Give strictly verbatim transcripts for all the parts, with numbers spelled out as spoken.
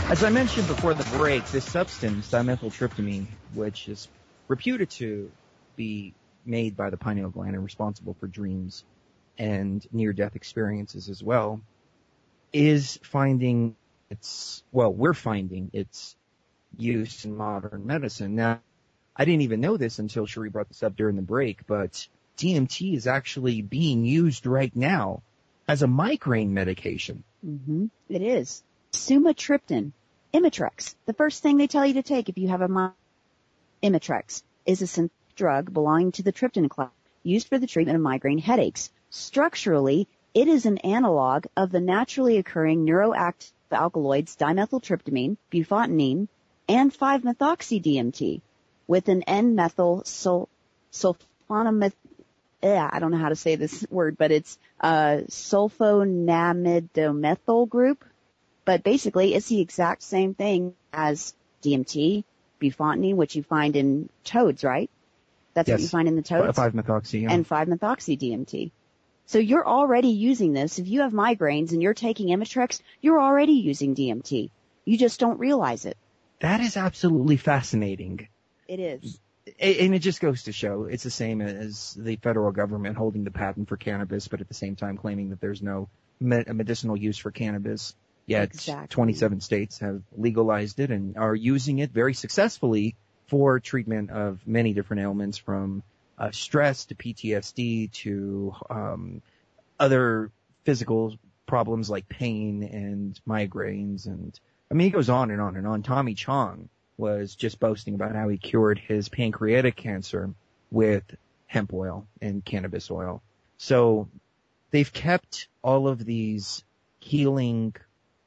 As I mentioned before the break, this substance, dimethyltryptamine, which is reputed to be made by the pineal gland and responsible for dreams and near-death experiences as well, is finding its, well, we're finding its use in modern medicine. Now, I didn't even know this until Cherie brought this up during the break, but D M T is actually being used right now as a migraine medication. Mm-hmm. It is. Sumatriptan, Imitrex. The first thing they tell you to take if you have a migraine, Imitrex, is a synthetic drug belonging to the tryptin class used for the treatment of migraine headaches. Structurally, it is an analog of the naturally occurring neuroactive alkaloids dimethyltryptamine, bufotenine, and five-methoxy-D M T with an N-methyl sul- sulfonamide. Yeah, I don't know how to say this word, but it's a sulfonamidomethyl group. But basically, it's the exact same thing as D M T, bufotenine, which you find in toads, right? That's yes. what you find in the toads? five-methoxy, yeah. And five-methoxy-D M T. So you're already using this. If you have migraines and you're taking Imitrex, you're already using D M T. You just don't realize it. That is absolutely fascinating. It is. And it just goes to show it's the same as the federal government holding the patent for cannabis, but at the same time claiming that there's no medicinal use for cannabis. Yet exactly. twenty-seven states have legalized it and are using it very successfully for treatment of many different ailments, from uh, stress to P T S D to um, other physical problems like pain and migraines. And I mean, it goes on and on and on. Tommy Chong was just boasting about how he cured his pancreatic cancer with hemp oil and cannabis oil. So they've kept all of these healing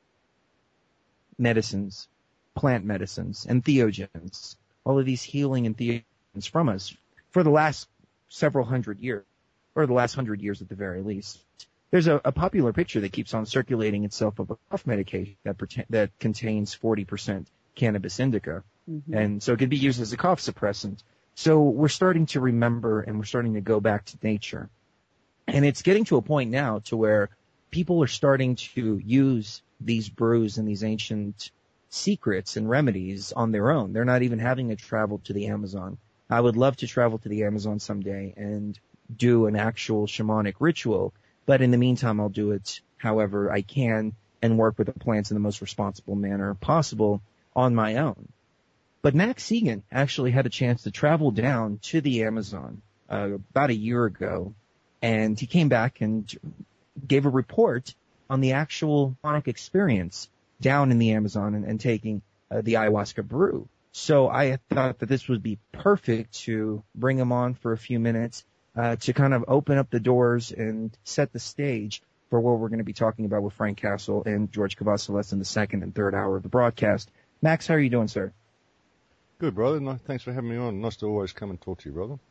medicines, plant medicines, and theogens, all of these healing and theogens from us for the last several hundred years, or the last hundred years at the very least. There's a, a popular picture that keeps on circulating itself of a cough medication that, that contains forty percent cannabis indica. Mm-hmm. And so it could be used as a cough suppressant. So we're starting to remember and we're starting to go back to nature. And it's getting to a point now to where people are starting to use these brews and these ancient secrets and remedies on their own. They're not even having to travel to the Amazon. I would love to travel to the Amazon someday and do an actual shamanic ritual. But in the meantime, I'll do it however I can and work with the plants in the most responsible manner possible on my own. But Max Siegen actually had a chance to travel down to the Amazon uh, about a year ago, and he came back and gave a report on the actual shamanic experience down in the Amazon and, and taking uh, the ayahuasca brew. So I thought that this would be perfect to bring him on for a few minutes uh, to kind of open up the doors and set the stage for what we're going to be talking about with Frank Castle and George Cavazos in the second and third hour of the broadcast. Max, how are you doing, sir? Good, brother. No, thanks for having me on. Nice to always come and talk to you, brother.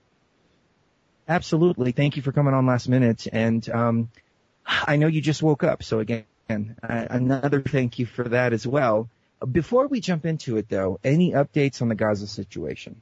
Absolutely. Thank you for coming on last minute. And um, I know you just woke up, so again, uh, another thank you for that as well. Before we jump into it, though, any updates on the Gaza situation?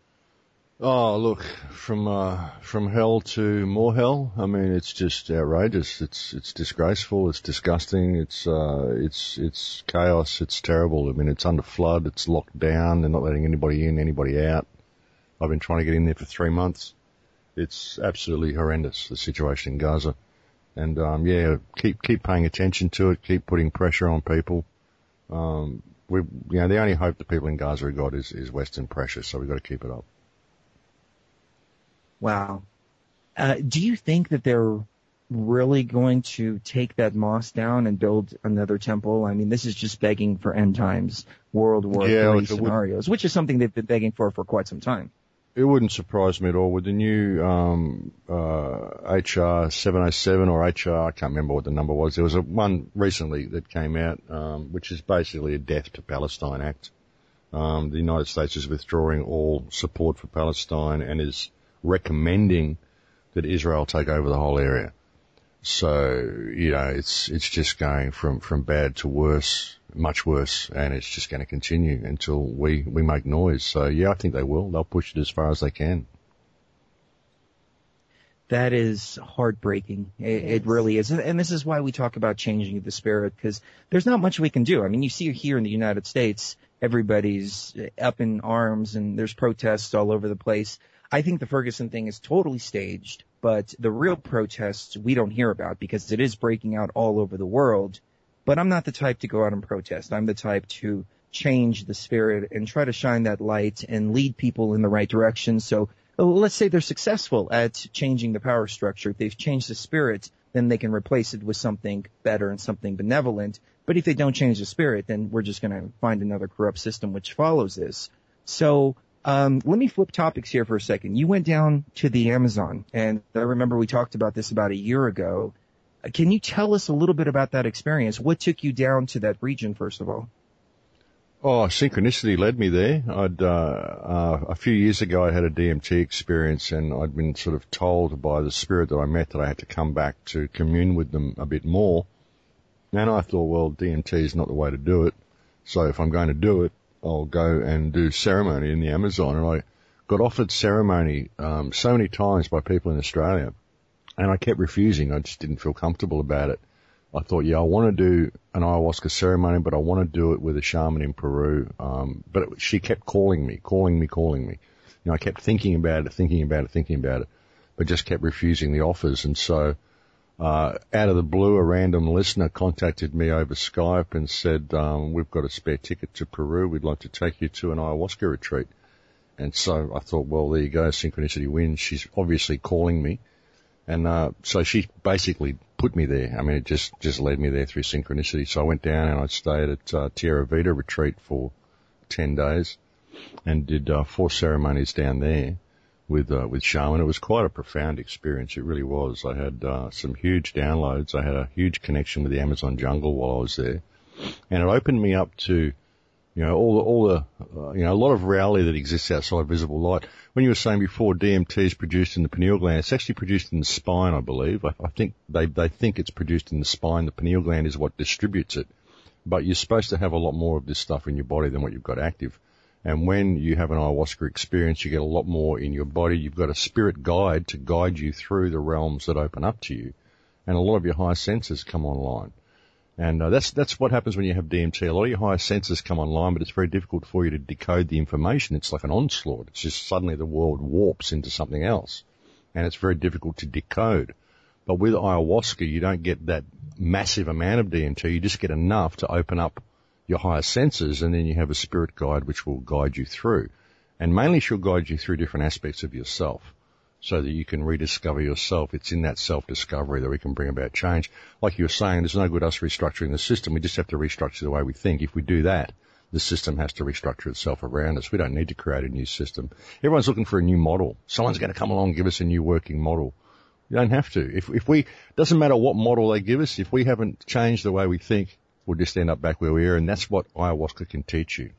Oh, look, from uh, from hell to more hell. I mean, it's just outrageous. It's it's disgraceful. It's disgusting. It's uh, it's it's chaos. It's terrible. I mean, it's under flood. It's locked down. They're not letting anybody in, anybody out. I've been trying to get in there for three months. It's absolutely horrendous, the situation in Gaza. And um, yeah, keep keep paying attention to it. Keep putting pressure on people. Um, we, you know, the only hope the people in Gaza have got is, is Western pressure, so we've got to keep it up. Wow. Uh, do you think that they're really going to take that mosque down and build another temple? I mean, this is just begging for end times, World War yeah, Three scenarios, which is something they've been begging for for quite some time. It wouldn't surprise me at all. With the new um, uh, H R seven oh seven or H R, I can't remember what the number was. There was a one recently that came out, um, which is basically a Death to Palestine Act. Um, the United States is withdrawing all support for Palestine and is recommending that Israel take over the whole area. So, you know, it's it's just going from, from bad to worse, much worse, and it's just going to continue until we, we make noise. So, yeah, I think they will. They'll push it as far as they can. That is heartbreaking. It, it, it really is. And this is why we talk about changing the spirit, because there's not much we can do. I mean, you see here in the United States, everybody's up in arms and there's protests all over the place. I think the Ferguson thing is totally staged, but the real protests we don't hear about because it is breaking out all over the world. But I'm not the type to go out and protest. I'm the type to change the spirit and try to shine that light and lead people in the right direction. So let's say they're successful at changing the power structure. If they've changed the spirit, then they can replace it with something better and something benevolent. But if they don't change the spirit, then we're just going to find another corrupt system which follows this. So um let me flip topics here for a second. You went down to the Amazon, and I remember we talked about this about a year ago. Can you tell us a little bit about that experience? What took you down to that region, first of all? Oh, synchronicity led me there. I'd, uh, uh, a few years ago I had a D M T experience, and I'd been sort of told by the spirit that I met that I had to come back to commune with them a bit more. And I thought, well, D M T is not the way to do it. So if I'm going to do it, I'll go and do ceremony in the Amazon. And I got offered ceremony, um, so many times by people in Australia, and I kept refusing. I just didn't feel comfortable about it. I thought, yeah, I want to do an ayahuasca ceremony, but I want to do it with a shaman in Peru. Um, but it, she kept calling me, calling me, calling me. You know, I kept thinking about it, thinking about it, thinking about it, but just kept refusing the offers. And so, uh, out of the blue, a random listener contacted me over Skype and said, um, we've got a spare ticket to Peru. We'd like to take you to an ayahuasca retreat. And so I thought, well, there you go. Synchronicity wins. She's obviously calling me. And, uh, so she basically put me there. I mean, it just, just led me there through synchronicity. So I went down and I stayed at, uh, Tierra Vita retreat for ten days and did, uh, four ceremonies down there with, uh, with shaman. It was quite a profound experience. It really was. I had, uh, some huge downloads. I had a huge connection with the Amazon jungle while I was there. And it opened me up to, you know, all the, all the, uh, you know, a lot of reality that exists outside visible light. When you were saying before D M T is produced in the pineal gland, it's actually produced in the spine, I believe. I, I think they, they think it's produced in the spine. The pineal gland is what distributes it. But you're supposed to have a lot more of this stuff in your body than what you've got active. And when you have an ayahuasca experience, you get a lot more in your body. You've got a spirit guide to guide you through the realms that open up to you. And a lot of your higher senses come online. And uh, that's that's what happens when you have D M T. A lot of your higher senses come online, but it's very difficult for you to decode the information. It's like an onslaught. It's just suddenly the world warps into something else, and it's very difficult to decode. But with ayahuasca, you don't get that massive amount of D M T. You just get enough to open up your higher senses, and then you have a spirit guide which will guide you through. And mainly she'll guide you through different aspects of yourself, so that you can rediscover yourself. It's in that self-discovery that we can bring about change. Like you were saying, there's no good us restructuring the system. We just have to restructure the way we think. If we do that, the system has to restructure itself around us. We don't need to create a new system. Everyone's looking for a new model. Someone's going to come along and give us a new working model. You don't have to. If, if we, doesn't matter what model they give us, if we haven't changed the way we think, we'll just end up back where we are. And that's what ayahuasca can teach you.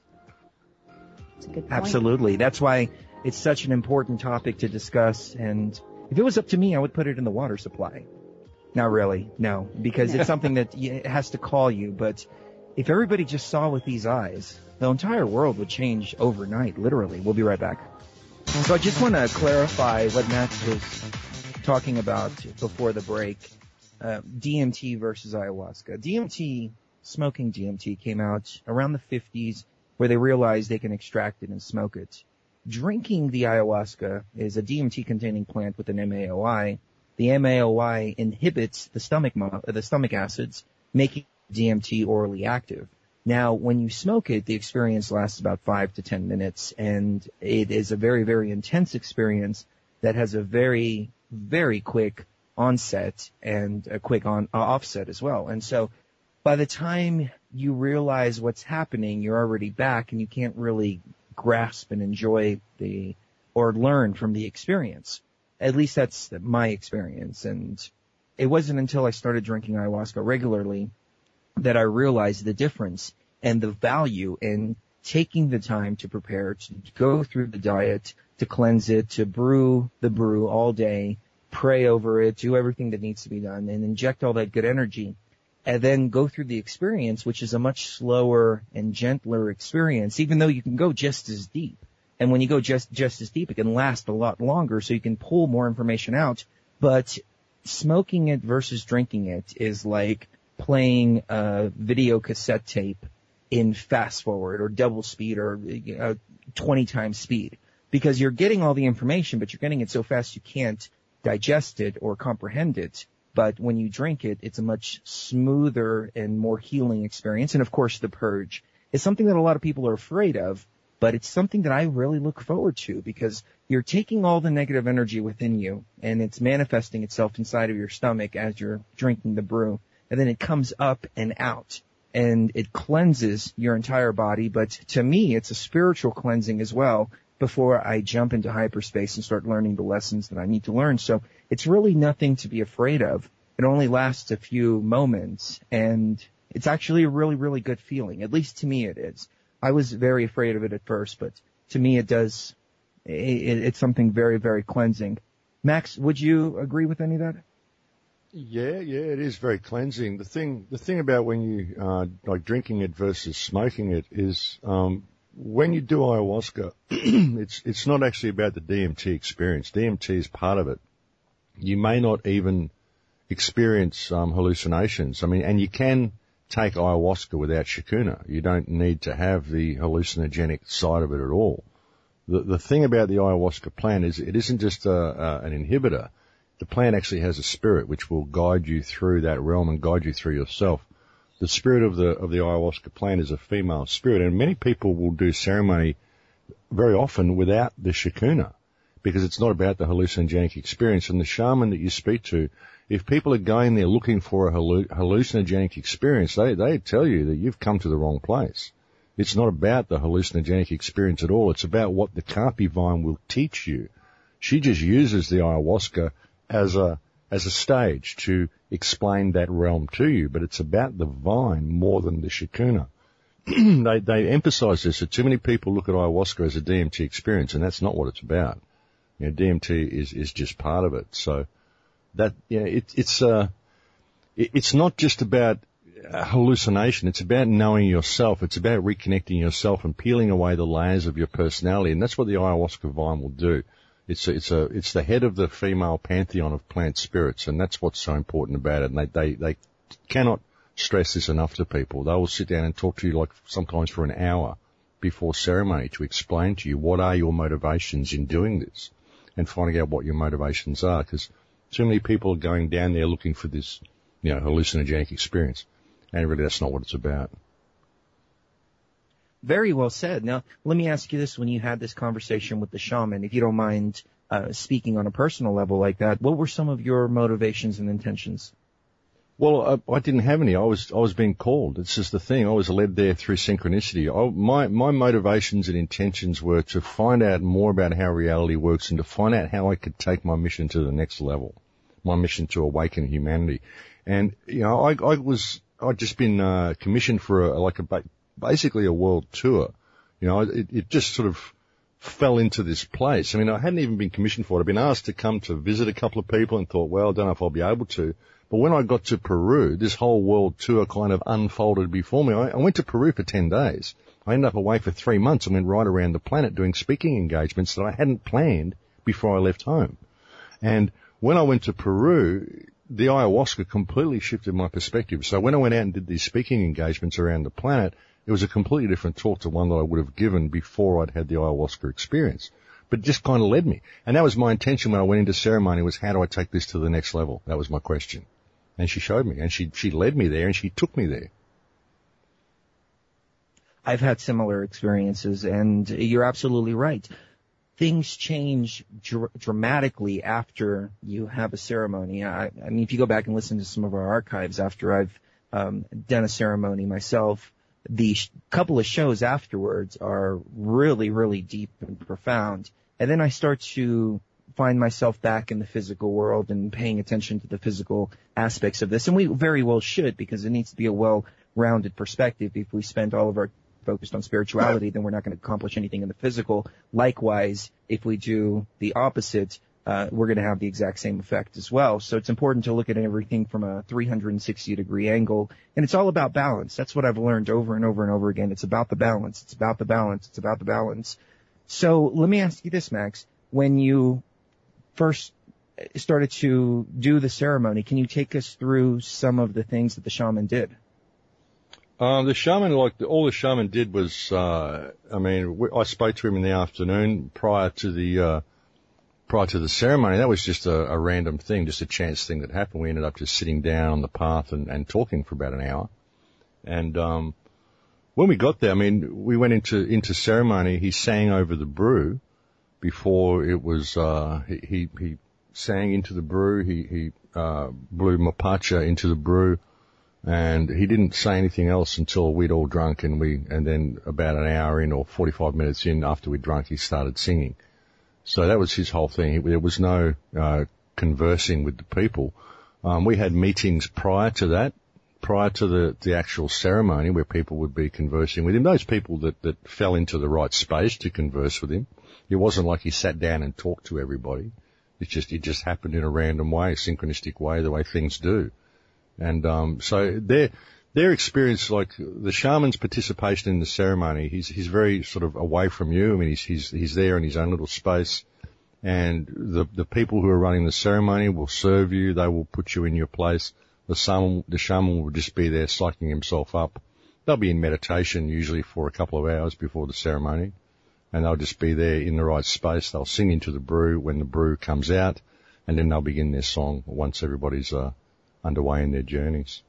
That's a good point. Absolutely. That's why it's such an important topic to discuss, and if it was up to me, I would put it in the water supply. Not really, no, because it's something that it has to call you, but if everybody just saw with these eyes, the entire world would change overnight, literally. We'll be right back. So I just want to clarify what Matt was talking about before the break, uh, D M T versus ayahuasca. D M T, smoking D M T came out around the fifties, where they realized they can extract it and smoke it. Drinking the ayahuasca is a D M T-containing plant with an M A O I. The M A O I inhibits the stomach mo- the stomach acids, making D M T orally active. Now, when you smoke it, the experience lasts about five to ten minutes, and it is a very, very intense experience that has a very, very quick onset and a quick on uh, offset as well. And so, by the time you realize what's happening, you're already back, and you can't really grasp and enjoy the, or learn from the experience. At least that's my experience. And it wasn't until I started drinking ayahuasca regularly that I realized the difference and the value in taking the time to prepare, to go through the diet, to cleanse it, to brew the brew all day, pray over it, do everything that needs to be done, and inject all that good energy. And then go through the experience, which is a much slower and gentler experience, even though you can go just as deep. And when you go just, just as deep, it can last a lot longer, so you can pull more information out. But smoking it versus drinking it is like playing a video cassette tape in fast forward or double speed or uh, twenty times speed, because you're getting all the information, but you're getting it so fast you can't digest it or comprehend it. But when you drink it, it's a much smoother and more healing experience. And of course, the purge is something that a lot of people are afraid of, but it's something that I really look forward to, because you're taking all the negative energy within you and it's manifesting itself inside of your stomach as you're drinking the brew. And then it comes up and out and it cleanses your entire body. But to me, it's a spiritual cleansing as well before I jump into hyperspace and start learning the lessons that I need to learn. So it's really nothing to be afraid of. It only lasts a few moments, and it's actually a really, really good feeling. At least to me it is. I was very afraid of it at first, but to me it does, it, it's something very, very cleansing. Max, would you agree with any of that? Yeah, yeah, it is very cleansing. The thing, the thing about when you, uh, like drinking it versus smoking it is, um, when you do ayahuasca, it's, it's not actually about the D M T experience. D M T is part of it. You may not even experience, um, hallucinations. I mean, and you can take ayahuasca without shikuna. You don't need to have the hallucinogenic side of it at all. The, the thing about the ayahuasca plant is it isn't just a, a, an inhibitor. The plant actually has a spirit which will guide you through that realm and guide you through yourself. The spirit of the of the ayahuasca plant is a female spirit, and many people will do ceremony very often without the shikuna because it's not about the hallucinogenic experience. And the shaman that you speak to, if people are going there looking for a hallucinogenic experience, they they tell you that you've come to the wrong place. It's not about the hallucinogenic experience at all. It's about what the Kapi vine will teach you. She just uses the ayahuasca as a as a stage to explain that realm to you, but it's about the vine more than the shikuna. they they emphasize this, that too many people look at ayahuasca as a D M T experience, and that's not what it's about. You know, D M T is is just part of it. So that yeah, you know, it, it's uh it, it's not just about hallucination. It's about knowing yourself. It's about reconnecting yourself and peeling away the layers of your personality, and that's what the ayahuasca vine will do. It's a, it's a, it's the head of the female pantheon of plant spirits, and that's what's so important about it. And they, they, they cannot stress this enough to people. They will sit down and talk to you like sometimes for an hour before ceremony to explain to you what are your motivations in doing this and finding out what your motivations are, because too many people are going down there looking for this, you know, hallucinogenic experience. And really that's not what it's about. Very well said. Now, let me ask you this. When you had this conversation with the shaman, if you don't mind uh, speaking on a personal level like that, what were some of your motivations and intentions? Well, I, I didn't have any. I was I was being called. It's just the thing. I was led there through synchronicity. I, my my motivations and intentions were to find out more about how reality works and to find out how I could take my mission to the next level, my mission to awaken humanity. And, you know, I, I was, I'd just been uh, commissioned for a, like a basically a world tour. You know, it, it just sort of fell into this place. I mean, I hadn't even been commissioned for it. I'd been asked to come to visit a couple of people and thought, well, I don't know if I'll be able to. But when I got to Peru, this whole world tour kind of unfolded before me. I, I went to Peru for ten days. I ended up away for three months and went right around the planet doing speaking engagements that I hadn't planned before I left home. And when I went to Peru, the ayahuasca completely shifted my perspective. So when I went out and did these speaking engagements around the planet, it was a completely different talk to one that I would have given before I'd had the ayahuasca experience. But it just kind of led me. And that was my intention when I went into ceremony, was how do I take this to the next level? That was my question. And she showed me, and she, she led me there, and she took me there. I've had similar experiences, and you're absolutely right. Things change dr- dramatically after you have a ceremony. I, I mean, if you go back and listen to some of our archives after I've um, done a ceremony myself, the sh- couple of shows afterwards are really, really deep and profound. And then I start to find myself back in the physical world and paying attention to the physical aspects of this. And we very well should, because it needs to be a well-rounded perspective. If we spend all of our focused on spirituality, then we're not going to accomplish anything in the physical. Likewise, if we do the opposite, uh, we're going to have the exact same effect as well. So it's important to look at everything from a three hundred sixty degree angle. And it's all about balance. That's what I've learned over and over and over again. It's about the balance. It's about the balance. It's about the balance. So let me ask you this, Max. When you first started to do the ceremony, can you take us through some of the things that the shaman did? Um, the shaman, like the, all the shaman did was, uh, I mean, we, I spoke to him in the afternoon prior to the, uh, prior to the ceremony. That was just a, a random thing, just a chance thing that happened. We ended up just sitting down on the path and, and talking for about an hour. And, um, when we got there, I mean, we went into, into ceremony. He sang over the brew before it was, uh, he, he, he sang into the brew. He, he, uh, blew mapacha into the brew. And he didn't say anything else until we'd all drunk, and we, and then about an hour in or forty-five minutes in after we'd drunk, he started singing. So that was his whole thing. There was no, uh, conversing with the people. Um, we had meetings prior to that, prior to the, the actual ceremony where people would be conversing with him. Those people that, that fell into the right space to converse with him. It wasn't like he sat down and talked to everybody. It just, it just happened in a random way, a synchronistic way, the way things do. And, um, so their, their experience, like the shaman's participation in the ceremony, he's, he's very sort of away from you. I mean, he's, he's, he's there in his own little space, and the, the people who are running the ceremony will serve you. They will put you in your place. The shaman, the shaman will just be there psyching himself up. They'll be in meditation usually for a couple of hours before the ceremony, and they'll just be there in the right space. They'll sing into the brew when the brew comes out, and then they'll begin their song once everybody's, uh, underway in their journeys.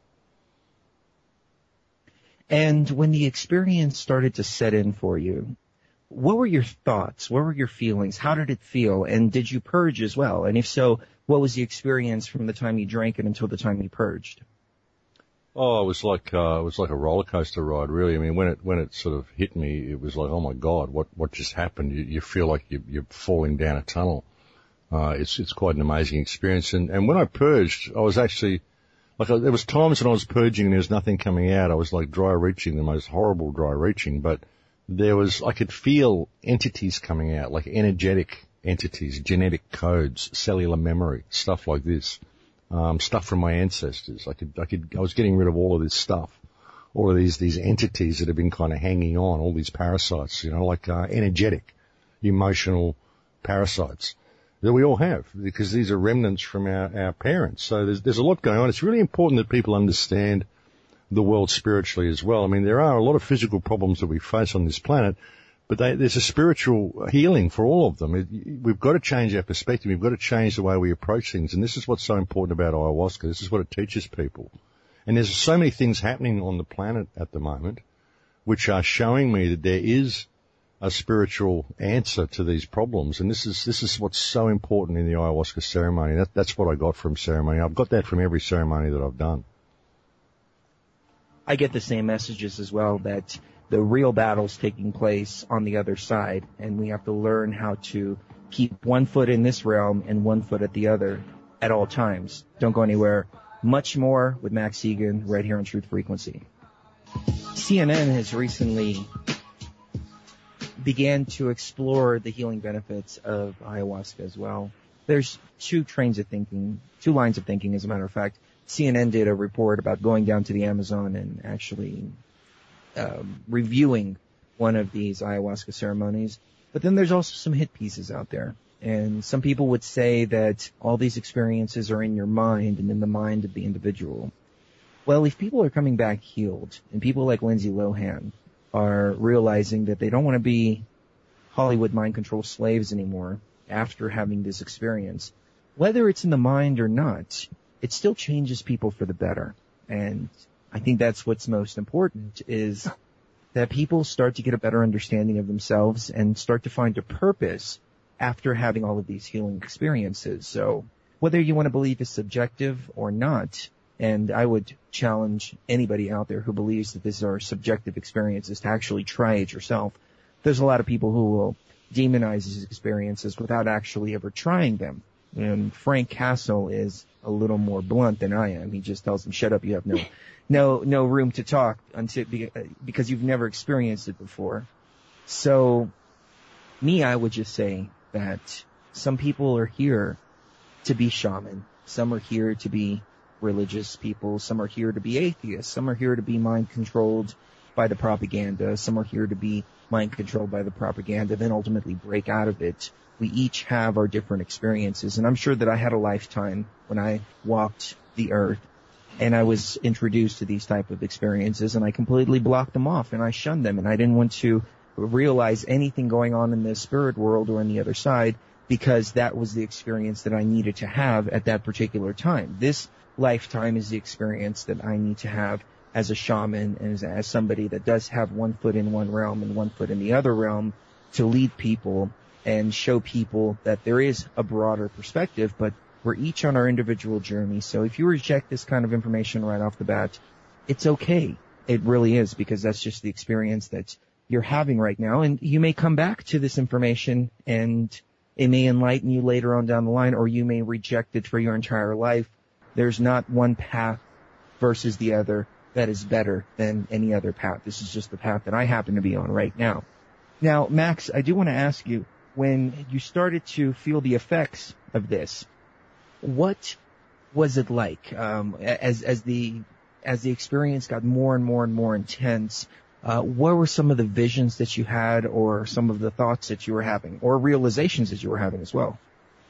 And when the experience started to set in for you, what were your thoughts? What were your feelings? How did it feel? And did you purge as well? And if so, what was the experience from the time you drank it until the time you purged? Oh, it was like, uh, it was like a roller coaster ride, really. I mean, when it, when it sort of hit me, it was like, oh my God, what, what just happened? You, you feel like you, you're falling down a tunnel. Uh, it's, it's quite an amazing experience. And, and when I purged, I was actually, like, I, there was times when I was purging and there was nothing coming out. I was like dry reaching, the most horrible dry reaching, but there was, I could feel entities coming out, like energetic entities, genetic codes, cellular memory, stuff like this, um, stuff from my ancestors. I could, I could, I was getting rid of all of this stuff, all of these, these entities that have been kind of hanging on, all these parasites, you know, like, uh, energetic, emotional parasites that we all have, because these are remnants from our, our parents. So there's, there's a lot going on. It's really important that people understand the world spiritually as well. I mean, there are a lot of physical problems that we face on this planet, but they, there's a spiritual healing for all of them. It, we've got to change our perspective. We've got to change the way we approach things. And this is what's so important about ayahuasca. This is what it teaches people. And there's so many things happening on the planet at the moment which are showing me that there is a spiritual answer to these problems. And this is, this is what's so important in the ayahuasca ceremony. That, that's what I got from ceremony. I've got that from every ceremony that I've done. I get the same messages as well, that the real battle's taking place on the other side, and we have to learn how to keep one foot in this realm and one foot at the other at all times. Don't go anywhere. Much more with Max Igan right here on Truth Frequency. C N N has recently began to explore the healing benefits of ayahuasca as well. There's two trains of thinking, two lines of thinking, as a matter of fact. C N N did a report about going down to the Amazon and actually um, reviewing one of these ayahuasca ceremonies. But then there's also some hit pieces out there. And some people would say that all these experiences are in your mind and in the mind of the individual. Well, if people are coming back healed, and people like Lindsay Lohan are realizing that they don't want to be Hollywood mind control slaves anymore after having this experience, whether it's in the mind or not, it still changes people for the better. And I think that's what's most important, is that people start to get a better understanding of themselves and start to find a purpose after having all of these healing experiences. So whether you want to believe is subjective or not, and I would challenge anybody out there who believes that these are subjective experiences to actually try it yourself. There's a lot of people who will demonize these experiences without actually ever trying them. And Frank Castle is a little more blunt than I am. He just tells them, shut up, you have no, no, no room to talk until, because you've never experienced it before. So me, I would just say that some people are here to be shaman. Some are here to be religious people. Some are here to be atheists. Some are here to be mind controlled by the propaganda. Some are here to be mind controlled by the propaganda, then ultimately break out of it. We each have our different experiences. And I'm sure that I had a lifetime when I walked the earth and I was introduced to these type of experiences, and I completely blocked them off and I shunned them, and I didn't want to realize anything going on in the spirit world or on the other side, because that was the experience that I needed to have at that particular time. This lifetime is the experience that I need to have as a shaman and as, as somebody that does have one foot in one realm and one foot in the other realm, to lead people and show people that there is a broader perspective, but we're each on our individual journey. So if you reject this kind of information right off the bat, it's okay. It really is, because that's just the experience that you're having right now. And you may come back to this information and it may enlighten you later on down the line, or you may reject it for your entire life. There's not one path versus the other that is better than any other path. This is just the path that I happen to be on right now. Now, Max, I do want to ask you, when you started to feel the effects of this, what was it like um, as as the as the experience got more and more and more intense? Uh, what were some of the visions that you had, or some of the thoughts that you were having, or realizations that you were having as well?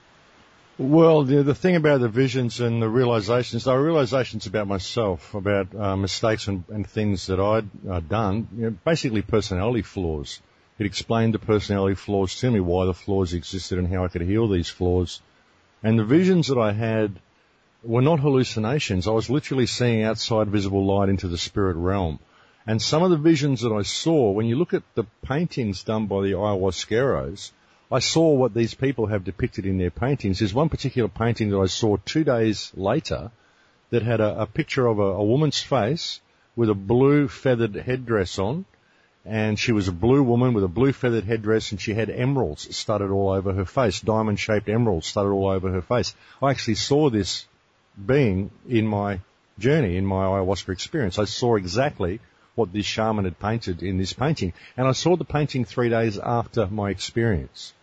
Well, the, the thing about the visions and the realizations, they were realizations about myself, about uh, mistakes and, and things that I'd uh, done, you know, basically personality flaws. It explained the personality flaws to me, why the flaws existed and how I could heal these flaws. And the visions that I had were not hallucinations. I was literally seeing outside visible light into the spirit realm. And some of the visions that I saw, when you look at the paintings done by the ayahuasqueros, I saw what these people have depicted in their paintings. There's one particular painting that I saw two days later that had a, a picture of a, a woman's face with a blue feathered headdress on, and she was a blue woman with a blue feathered headdress, and she had emeralds studded all over her face, diamond-shaped emeralds studded all over her face. I actually saw this being in my journey, in my ayahuasca experience. I saw exactly what this shaman had painted in this painting, and I saw the painting three days after my experience.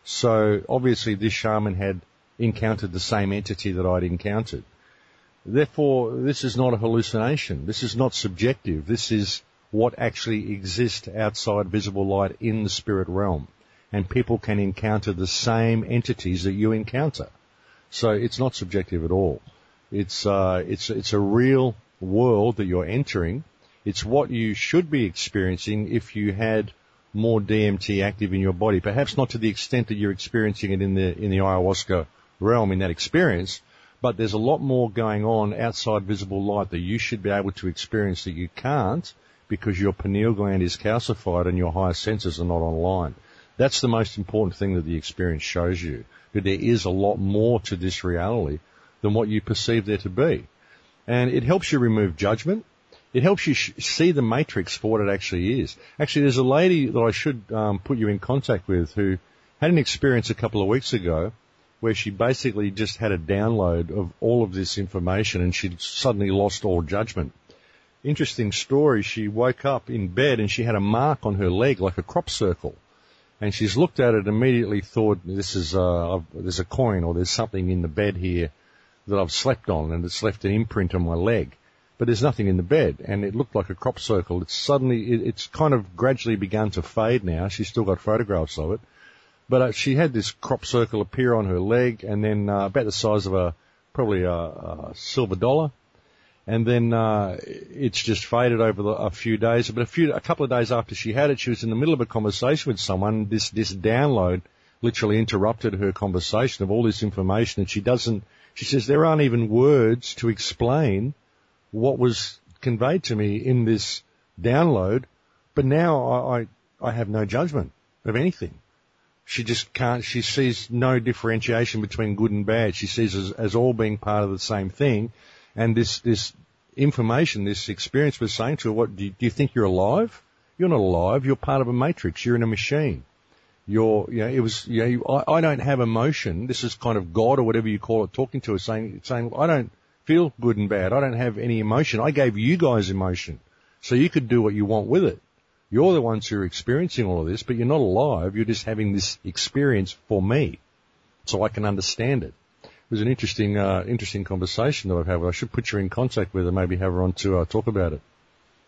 So obviously this shaman had encountered the same entity that I'd encountered. Therefore, this is not a hallucination. This is not subjective. This is what actually exists outside visible light in the spirit realm. And people can encounter the same entities that you encounter. So it's not subjective at all. It's, uh, it's, it's a real world that you're entering. It's what you should be experiencing if you had more D M T active in your body. Perhaps not to the extent that you're experiencing it in the, in the ayahuasca realm in that experience, but there's a lot more going on outside visible light that you should be able to experience that you can't, because your pineal gland is calcified and your higher senses are not online. That's the most important thing that the experience shows you, that there is a lot more to this reality than what you perceive there to be. And it helps you remove judgment. It helps you sh- see the matrix for what it actually is. Actually, there's a lady that I should um, put you in contact with who had an experience a couple of weeks ago where she basically just had a download of all of this information and she'd suddenly lost all judgment. Interesting story. She woke up in bed and she had a mark on her leg, like a crop circle. And she's looked at it and immediately thought, this is, uh, there's a coin or there's something in the bed here that I've slept on and it's left an imprint on my leg. But there's nothing in the bed, and it looked like a crop circle. It's suddenly, it, it's kind of gradually begun to fade now. She's still got photographs of it. But uh, she had this crop circle appear on her leg, and then uh, about the size of a, probably a, a silver dollar. And then uh, it's just faded over the, a few days. But a few, a couple of days after she had it, she was in the middle of a conversation with someone. This, this download literally interrupted her conversation of all this information, and she doesn't, she says, there aren't even words to explain what was conveyed to me in this download, but now I, I, I have no judgment of anything. She just can't, she sees no differentiation between good and bad. She sees as, as all being part of the same thing. And this, this information, this experience was saying to her, what, do you, do you think you're alive? You're not alive. You're part of a matrix. You're in a machine. You're, you know, it was, you know, you, I, I don't have emotion. This is kind of God or whatever you call it talking to us saying, saying, I don't feel good and bad. I don't have any emotion. I gave you guys emotion so you could do what you want with it. You're the ones who are experiencing all of this, but you're not alive. You're just having this experience for me so I can understand it. It was an interesting, uh, interesting conversation that I've had. I should put you in contact with her, maybe have her on to uh, talk about it.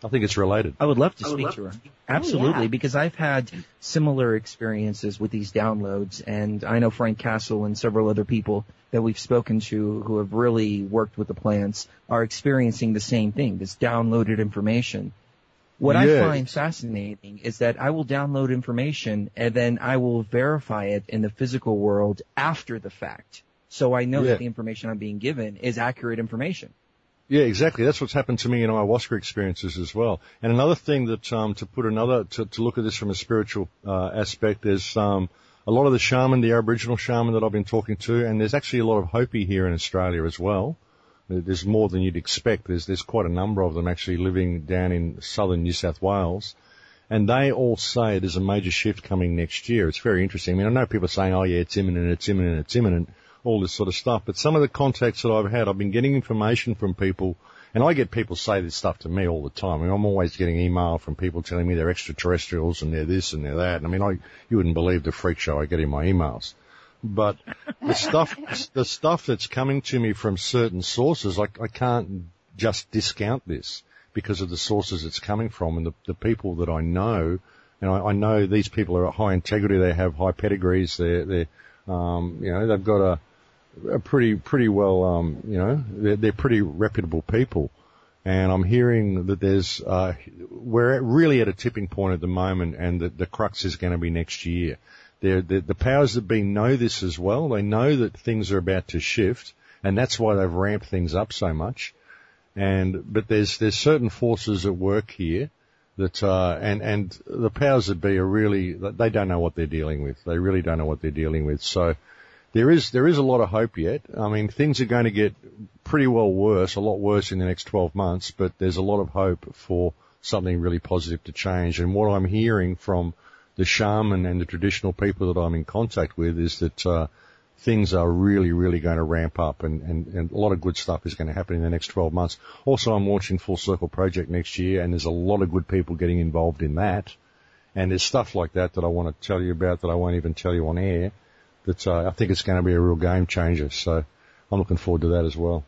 I think it's related. I would love to speak to her. Absolutely, oh, yeah. because I've had similar experiences with these downloads, and I know Frank Castle and several other people that we've spoken to who have really worked with the plants are experiencing the same thing, this downloaded information. What yeah. I find fascinating is that I will download information and then I will verify it in the physical world after the fact. So I know yeah. that the information I'm being given is accurate information. Yeah, exactly. That's what's happened to me in ayahuasca experiences as well. And another thing that, um, to put another, to, to look at this from a spiritual, uh, aspect is, um, a lot of the shaman, the Aboriginal shaman that I've been talking to, and there's actually a lot of Hopi here in Australia as well. There's more than you'd expect. There's, there's quite a number of them actually living down in southern New South Wales. And they all say there's a major shift coming next year. It's very interesting. I mean, I know people are saying, oh yeah, it's imminent, it's imminent, it's imminent. All this sort of stuff. But some of the contacts that I've had, I've been getting information from people, and I get people say this stuff to me all the time. I mean, I'm always getting email from people telling me they're extraterrestrials and they're this and they're that. And I mean, I, you wouldn't believe the freak show I get in my emails. But the stuff, the stuff that's coming to me from certain sources, I, I can't just discount this because of the sources it's coming from and the, the people that I know. And I, I know these people are at high integrity. They have high pedigrees. They're, they're, um, you know, they've got a, are pretty, pretty well, um, you know, they're, they're pretty reputable people. And I'm hearing that there's, uh, we're really at a tipping point at the moment and that the crux is going to be next year. They're, the, the powers that be know this as well. They know that things are about to shift and that's why they've ramped things up so much. And, but there's, there's certain forces at work here that, uh, and, and the powers that be are really, they don't know what they're dealing with. They really don't know what they're dealing with. So, There is, there is a lot of hope yet. I mean, things are going to get pretty well worse, a lot worse in the next twelve months, but there's a lot of hope for something really positive to change. And what I'm hearing from the shaman and the traditional people that I'm in contact with is that, uh, things are really, really going to ramp up and, and, and a lot of good stuff is going to happen in the next twelve months. Also, I'm launching Full Circle Project next year and there's a lot of good people getting involved in that. And there's stuff like that that I want to tell you about that I won't even tell you on air. That uh, I think it's going to be a real game changer. So I'm looking forward to that as well.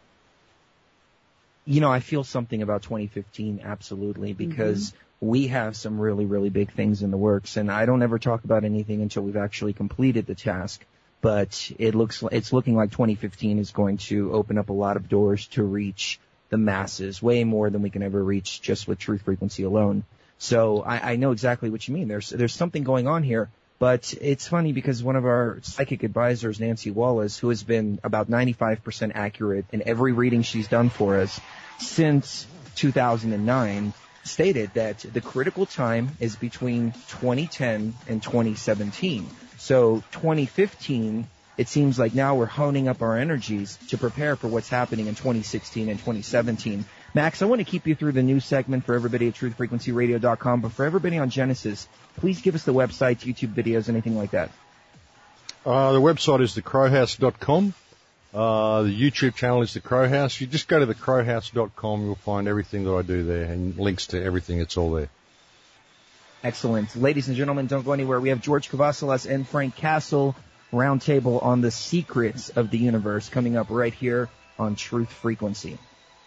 You know, I feel something about twenty fifteen, absolutely, because mm-hmm. we have some really, really big things in the works. And I don't ever talk about anything until we've actually completed the task. But it looks, it's looking like twenty fifteen is going to open up a lot of doors to reach the masses, way more than we can ever reach just with Truth Frequency alone. So I, I know exactly what you mean. There's, there's something going on here. But it's funny because one of our psychic advisors, Nancy Wallace, who has been about ninety-five percent accurate in every reading she's done for us since two thousand nine, stated that the critical time is between twenty ten and twenty seventeen. So twenty fifteen, it seems like now we're honing up our energies to prepare for what's happening in twenty sixteen and twenty seventeen. Max, I want to keep you through the news segment for everybody at truth frequency radio dot com, but for everybody on Genesis, please give us the websites, YouTube videos, anything like that. Uh, the website is the crow house dot com. Uh, the YouTube channel is The Crow House. You just go to the crow house dot com, you'll find everything that I do there and links to everything. It's all there. Excellent. Ladies and gentlemen, don't go anywhere. We have George Kavasalas and Frank Castle roundtable on the secrets of the universe coming up right here on Truth Frequency.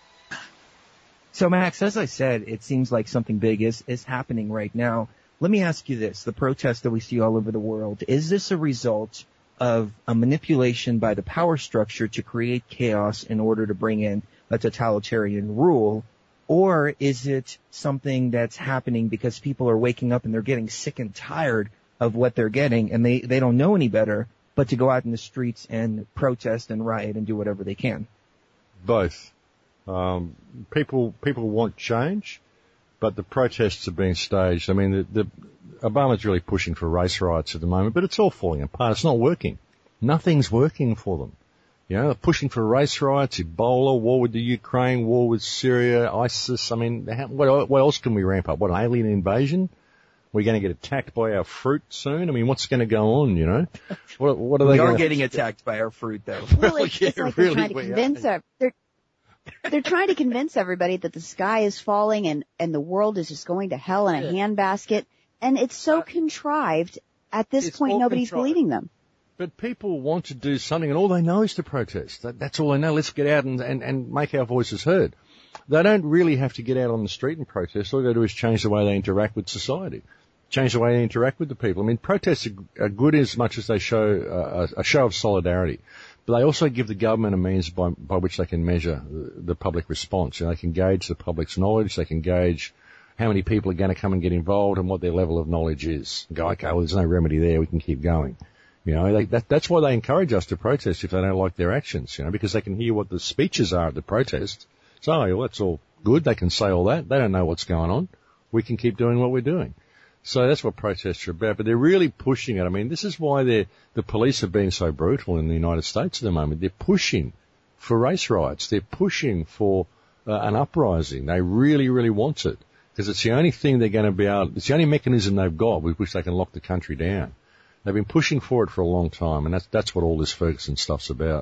So, Max, as I said, it seems like something big is, is happening right now. Let me ask you this. The protests that we see all over the world, is this a result of a manipulation by the power structure to create chaos in order to bring in a totalitarian rule? Or is it something that's happening because people are waking up and they're getting sick and tired of what they're getting and they, they don't know any better but to go out in the streets and protest and riot and do whatever they can? Both. Um, people, people want change, but the protests are being staged. I mean, the, the, Obama's really pushing for race riots at the moment, but it's all falling apart. It's not working. Nothing's working for them. You know, they're pushing for race riots, Ebola, war with the Ukraine, war with Syria, ISIS. I mean, how, what, what else can we ramp up? What, an alien invasion? We're going to get attacked by our fruit soon? I mean, what's going to go on, you know? What, what are they We going are to... getting attacked by our fruit, though. Well, it's, it's yeah, like really, they're trying to convince our, they're, they're trying to convince everybody that the sky is falling and, and the world is just going to hell in a yeah. handbasket. And it's so contrived. At this it's point, nobody's contrived. believing them. But people want to do something, and all they know is to protest. That, that's all they know. Let's get out and, and, and make our voices heard. they don't really have to get out on the street and protest. All they do is change the way they interact with society, change the way they interact with the people. I mean, protests are, are good as much as they show a, a show of solidarity, but they also give the government a means by, by which they can measure the, the public response. You know, they can gauge the public's knowledge, they can gauge how many people are going to come and get involved and what their level of knowledge is. And go, okay, well, there's no remedy there, we can keep going. You know, they, that, that's why they encourage us to protest if they don't like their actions, you know, because they can hear what the speeches are at the protest. So, oh, well, that's all good. They can say all that. They don't know what's going on. We can keep doing what we're doing. So that's what protests are about. But they're really pushing it. I mean, this is why they're, the police are being so brutal in the United States at the moment. They're pushing for race riots. They're pushing for uh, an uprising. They really, really want it because it's the only thing they're going to be able, it's the only mechanism they've got with which they can lock the country down. They've been pushing for it for a long time, and that's that's what all this Ferguson stuff's about.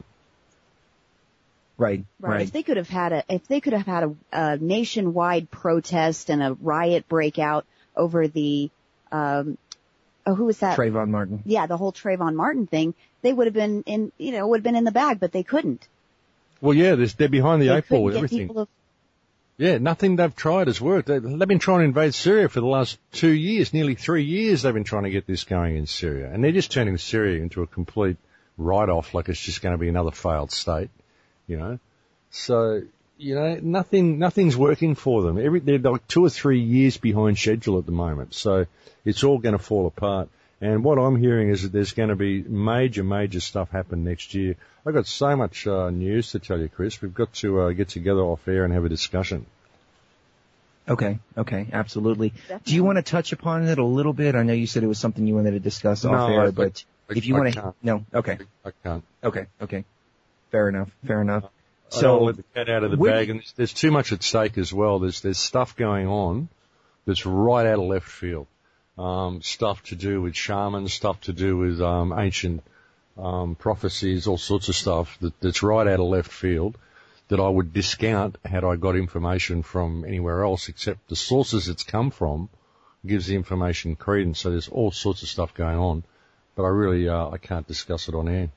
Right, right. right. If they could have had a, if they could have had a, a nationwide protest and a riot breakout over the, um, oh, who was that? Trayvon Martin. Yeah, the whole Trayvon Martin thing. They would have been in, you know, would have been in the bag, but they couldn't. Well, yeah, they're behind the they eight ball with get everything. People to, Yeah, nothing they've tried has worked. They've been trying to invade Syria for the last two years, nearly three years they've been trying to get this going in Syria. And they're just turning Syria into a complete write-off like it's just going to be another failed state, you know. So, you know, nothing, nothing's working for them. Every, they're like two or three years behind schedule at the moment. So it's all going to fall apart. And what I'm hearing is that there's going to be major, major stuff happen next year. I've got so much uh, news to tell you, Chris. We've got to uh, get together off air and have a discussion. Okay, okay, absolutely. Definitely. Do you want to touch upon it a little bit? I know you said it was something you wanted to discuss No, off air, I- but I- if you I want to, can't. no, okay, I can't. okay, okay. Fair enough, fair enough. I don't So, let the cat out of the where- bag, and there's, there's too much at stake as well. There's there's stuff going on that's right out of left field. Um, stuff to do with shamans, stuff to do with um, ancient um, prophecies, all sorts of stuff that, that's right out of left field that I would discount had I got information from anywhere else, except the sources it's come from gives the information credence. So there's all sorts of stuff going on, but I really uh, I can't discuss it on air.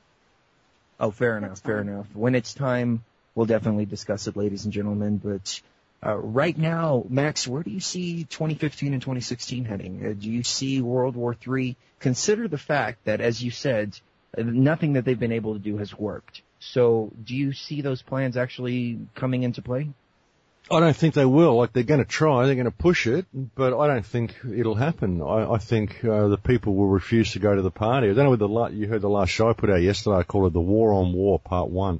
Oh, fair enough, fair enough. When it's time, we'll definitely discuss it, ladies and gentlemen. But uh, right now, Max, where do you see twenty fifteen and twenty sixteen heading? Uh, do you see World War Three? Consider the fact that, as you said, uh, nothing that they've been able to do has worked. So do you see those plans actually coming into play? I don't think they will. Like, they're going to try, they're going to push it, but I don't think it'll happen. I, I think uh, the people will refuse to go to the party. I don't know whether the la- you heard the last show I put out yesterday. I called it the War on War Part One.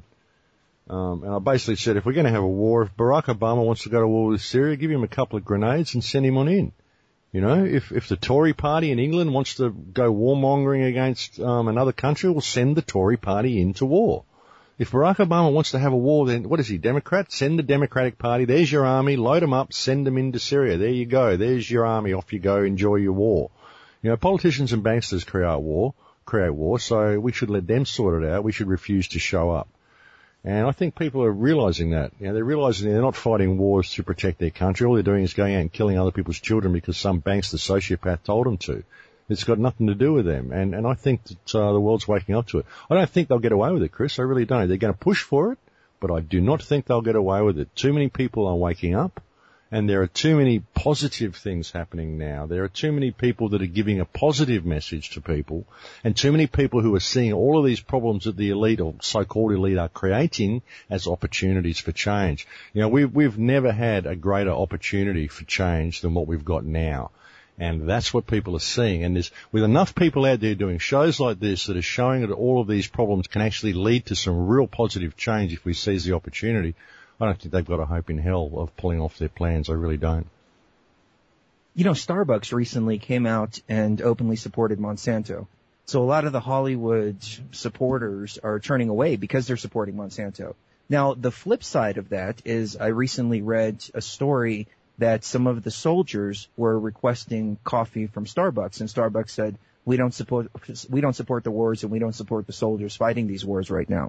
Um, and I basically said, if we're going to have a war, if Barack Obama wants to go to war with Syria, give him a couple of grenades and send him on in. You know, if if the Tory party in England wants to go warmongering against um, another country, we'll send the Tory party into war. If Barack Obama wants to have a war, then what is he, Democrat? Send the Democratic Party. There's your army. Load them up. Send them into Syria. There you go. There's your army. Off you go. Enjoy your war. You know, politicians and banksters create war, create war, so we should let them sort it out. We should refuse to show up. And I think people are realizing that. You know, they're realizing they're not fighting wars to protect their country. All they're doing is going out and killing other people's children because some bankster sociopath told them to. It's got nothing to do with them. And, and I think that uh, the world's waking up to it. I don't think they'll get away with it, Chris. I really don't. They're going to push for it, but I do not think they'll get away with it. Too many people are waking up, and there are too many positive things happening now. There are too many people that are giving a positive message to people, and too many people who are seeing all of these problems that the elite or so-called elite are creating as opportunities for change. You know, we've, we've never had a greater opportunity for change than what we've got now. And that's what people are seeing. And there's, with enough people out there doing shows like this that are showing that all of these problems can actually lead to some real positive change if we seize the opportunity, I don't think they've got a hope in hell of pulling off their plans. I really don't. You know, Starbucks recently came out and openly supported Monsanto. So a lot of the Hollywood supporters are turning away because they're supporting Monsanto. Now, the flip side of that is I recently read a story that some of the soldiers were requesting coffee from Starbucks, and Starbucks said, we don't support, we don't support the wars and we don't support the soldiers fighting these wars right now.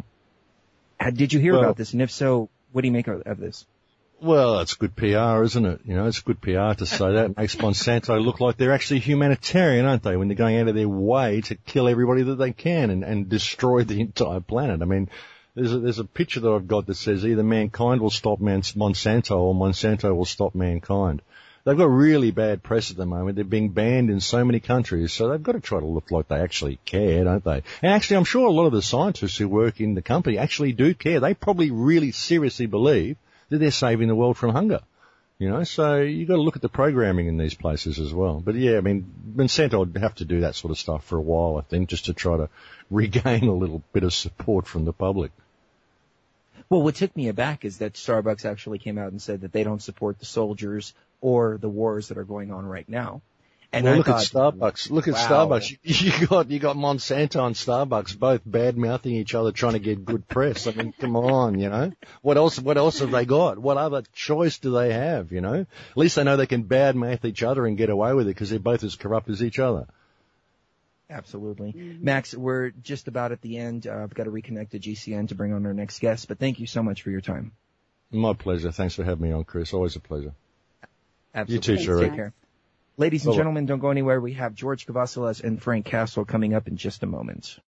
Did you hear well, about this? And if so, what do you make of, of this? Well, it's good P R, isn't it? You know, it's good P R to say that. It makes Monsanto look like they're actually humanitarian, aren't they? When they're going out of their way to kill everybody that they can and, and destroy the entire planet. I mean, There's a, there's a picture that I've got that says either mankind will stop Man- Monsanto or Monsanto will stop mankind. They've got really bad press at the moment. They're being banned in so many countries, so they've got to try to look like they actually care, don't they? And actually, I'm sure a lot of the scientists who work in the company actually do care. They probably really seriously believe that they're saving the world from hunger. You know, so you've got to look at the programming in these places as well. But yeah, I mean, Monsanto would have to do that sort of stuff for a while, I think, just to try to regain a little bit of support from the public. Well, what took me aback is that Starbucks actually came out and said that they don't support the soldiers or the wars that are going on right now. And well, I look thought, at Starbucks. Look at wow. Starbucks. You, you got you got Monsanto and Starbucks both bad mouthing each other, trying to get good press. I mean, come on, you know. What else? What else have they got? What other choice do they have? You know. At least they know they can bad mouth each other and get away with it because they're both as corrupt as each other. Absolutely. Max, we're just about at the end. Uh, I've got to reconnect to G C N to bring on our next guest, but thank you so much for your time. My pleasure. Thanks for having me on, Chris. Always a pleasure. Absolutely. You too, Sheree. Take care. Ladies and Bye-bye. gentlemen, don't go anywhere. We have George Cavassalas and Frank Castle coming up in just a moment.